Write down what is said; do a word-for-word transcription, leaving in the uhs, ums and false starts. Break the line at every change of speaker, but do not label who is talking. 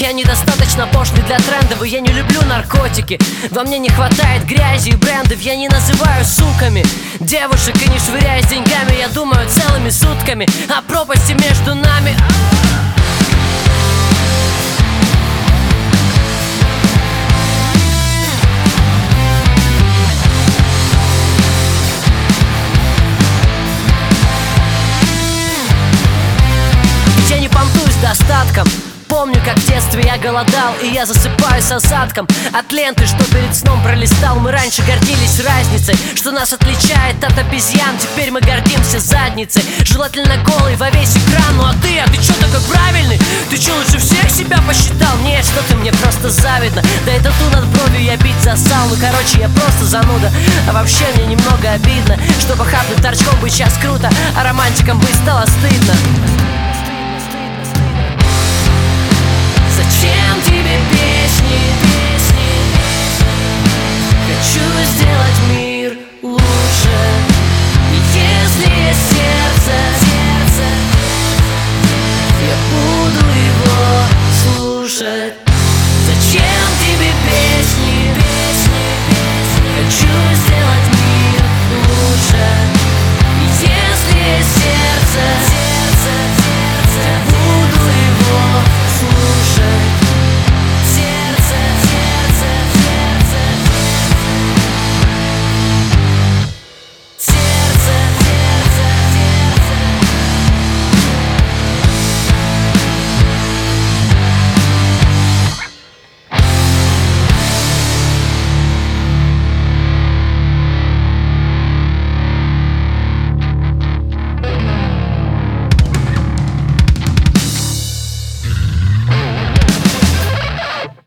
Я недостаточно пошлый для трендов, и я не люблю наркотики. Во мне не хватает грязи и брендов. Я не называю суками девушек и не швыряюсь деньгами. Я думаю целыми сутками о пропасти между нами. Я не понтуюсь достатком. Помню, как в детстве я голодал, и я засыпаюсь осадком от ленты, что перед сном пролистал. Мы раньше гордились разницей, что нас отличает от обезьян. Теперь мы гордимся задницей, желательно голой во весь экран. Ну а ты, а ты чё такой правильный? Ты чё лучше всех себя посчитал? Нет, что ты, мне просто завидно. Да это ту над бровью я бить засал. Ну короче, я просто зануда. А вообще мне немного обидно, чтобы хапнуть торчком быть сейчас круто, а романтиком быть стало стыдно.